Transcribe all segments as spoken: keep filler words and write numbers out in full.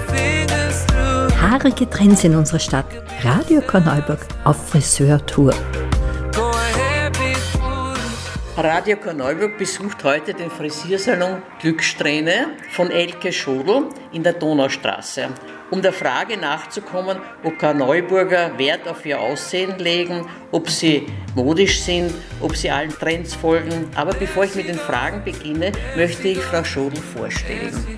Haarige Trends in unserer Stadt. Radio Korneuburg auf Friseurtour. Radio Korneuburg besucht heute den Frisiersalon Glückssträhne von Elke Schodl in der Donaustraße, um der Frage nachzukommen, ob Korneuburger Wert auf ihr Aussehen legen, ob sie modisch sind, ob sie allen Trends folgen. Aber bevor ich mit den Fragen beginne, möchte ich Frau Schodl vorstellen.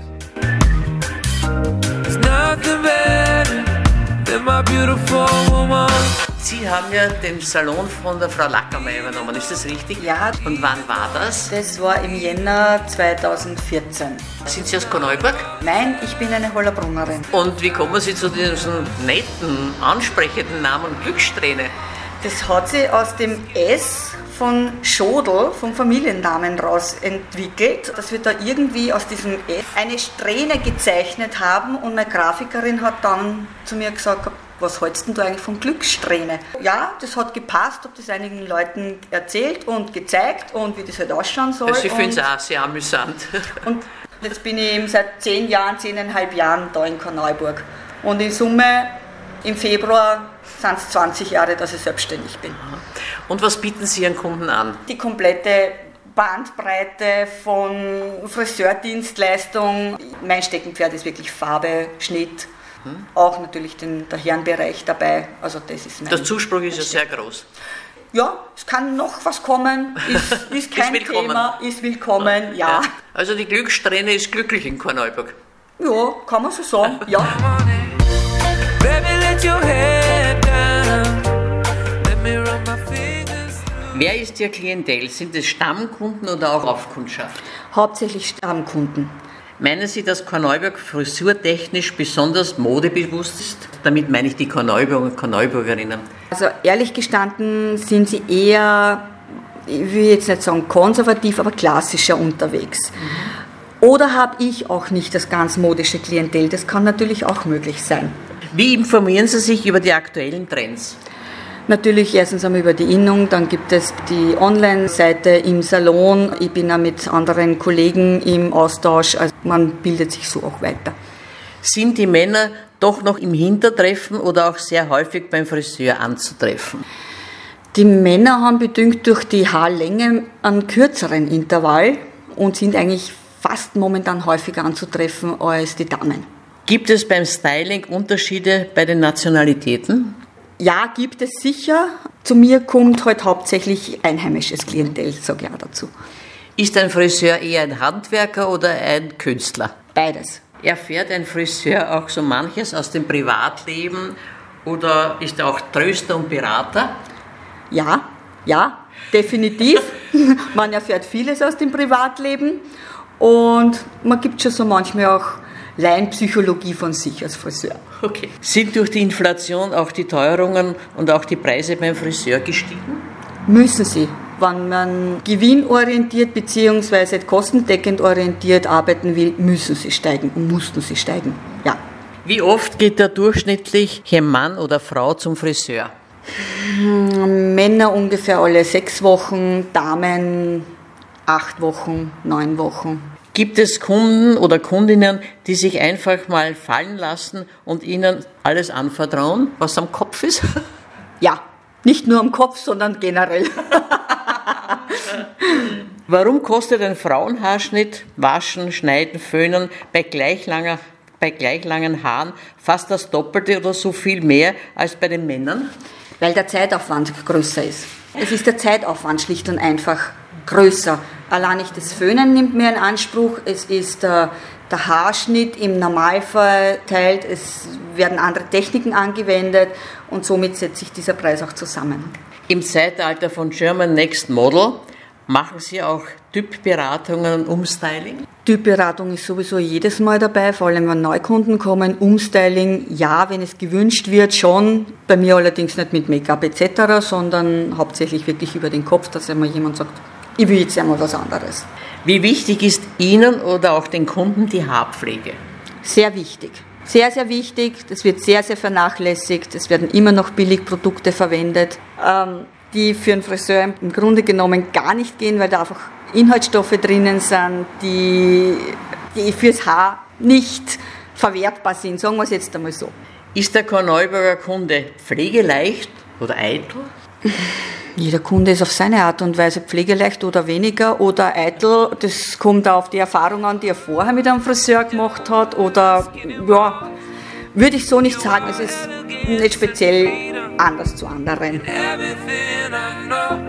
Sie haben ja den Salon von der Frau Lackermeier übernommen, ist das richtig? Ja. Und wann war das? Das war im Jänner zweitausendvierzehn. Sind Sie aus Korneuburg? Nein, ich bin eine Hollabrunnerin. Und wie kommen Sie zu diesem netten, ansprechenden Namen Glückssträhne? Das hat sich aus dem S von Schodl, vom Familiennamen raus entwickelt, dass wir da irgendwie aus diesem S eine Strähne gezeichnet haben und meine Grafikerin hat dann zu mir gesagt, was hältst denn du eigentlich von Glückssträhne? Ja, das hat gepasst, habe das einigen Leuten erzählt und gezeigt und wie das halt ausschauen soll. Also ich finde es auch sehr amüsant. Und jetzt bin ich eben seit zehn Jahren, zehneinhalb Jahren da in Korneuburg. Und in Summe im Februar sind es zwanzig Jahre, dass ich selbstständig bin. Und was bieten Sie Ihren Kunden an? Die komplette Bandbreite von Friseurdienstleistung. Mein Steckenpferd ist wirklich Farbe, Schnitt, hm. auch natürlich den, der Herrenbereich dabei. Also das ist mein Der Zuspruch ist ja sehr groß. Ja, es kann noch was kommen, ist, ist kein ist Thema, ist willkommen, ja. ja. Also die Glückssträhne ist glücklich in Korneuburg. Ja, kann man so sagen, ja. Wer ist Ihr Klientel? Sind es Stammkunden oder auch Aufkundschaft? Hauptsächlich Stammkunden. Meinen Sie, dass Korneuburg frisurtechnisch besonders modebewusst ist? Damit meine ich die Korneuburger und Korneuburgerinnen. Also ehrlich gestanden sind sie eher, ich will jetzt nicht sagen konservativ, aber klassischer unterwegs. Mhm. Oder habe ich auch nicht das ganz modische Klientel? Das kann natürlich auch möglich sein. Wie informieren Sie sich über die aktuellen Trends? Natürlich erstens einmal über die Innung, dann gibt es die Online-Seite im Salon. Ich bin auch mit anderen Kollegen im Austausch, also man bildet sich so auch weiter. Sind die Männer doch noch im Hintertreffen oder auch sehr häufig beim Friseur anzutreffen? Die Männer haben bedingt durch die Haarlänge einen kürzeren Intervall und sind eigentlich fast momentan häufiger anzutreffen als die Damen. Gibt es beim Styling Unterschiede bei den Nationalitäten? Ja, gibt es sicher. Zu mir kommt halt hauptsächlich einheimisches Klientel, sage ich auch dazu. Ist ein Friseur eher ein Handwerker oder ein Künstler? Beides. Erfährt ein Friseur auch so manches aus dem Privatleben oder ist er auch Tröster und Berater? Ja, ja, definitiv. Man erfährt vieles aus dem Privatleben und man gibt schon so manchmal auch Laienpsychologie von sich als Friseur. Okay. Sind durch die Inflation auch die Teuerungen und auch die Preise beim Friseur gestiegen? Müssen sie. Wenn man gewinnorientiert bzw. kostendeckend orientiert arbeiten will, müssen sie steigen und mussten sie steigen. Ja. Wie oft geht der durchschnittliche Mann oder Frau zum Friseur? Männer ungefähr alle sechs Wochen, Damen acht Wochen, neun Wochen. Gibt es Kunden oder Kundinnen, die sich einfach mal fallen lassen und ihnen alles anvertrauen, was am Kopf ist? Ja, nicht nur am Kopf, sondern generell. Warum kostet ein Frauenhaarschnitt, Waschen, Schneiden, Föhnen bei gleich, langer, bei gleich langen Haaren fast das Doppelte oder so viel mehr als bei den Männern? Weil der Zeitaufwand größer ist. Es ist der Zeitaufwand schlicht und einfach größer. Allein nicht das Föhnen nimmt mehr in Anspruch, es ist der, der Haarschnitt im Normalfall teilt, es werden andere Techniken angewendet und somit setzt sich dieser Preis auch zusammen. Im Zeitalter von German Next Model machen Sie auch Typberatungen und Umstyling? Typberatung ist sowieso jedes Mal dabei, vor allem wenn Neukunden kommen. Umstyling, ja, wenn es gewünscht wird, schon. Bei mir allerdings nicht mit Make-up et cetera, sondern hauptsächlich wirklich über den Kopf, dass einmal jemand sagt, ich will jetzt einmal was anderes. Wie wichtig ist Ihnen oder auch den Kunden die Haarpflege? Sehr wichtig. Sehr, sehr wichtig. Das wird sehr, sehr vernachlässigt. Es werden immer noch Billigprodukte verwendet, ähm, die für einen Friseur im Grunde genommen gar nicht gehen, weil da einfach Inhaltsstoffe drinnen sind, die, die fürs Haar nicht verwertbar sind, sagen wir es jetzt einmal so. Ist der Korneuburger Kunde pflegeleicht oder eitel? Jeder Kunde ist auf seine Art und Weise pflegeleicht oder weniger oder eitel. Das kommt auch auf die Erfahrung an, die er vorher mit einem Friseur gemacht hat. Oder, ja, würde ich so nicht sagen. Es ist nicht speziell anders zu anderen.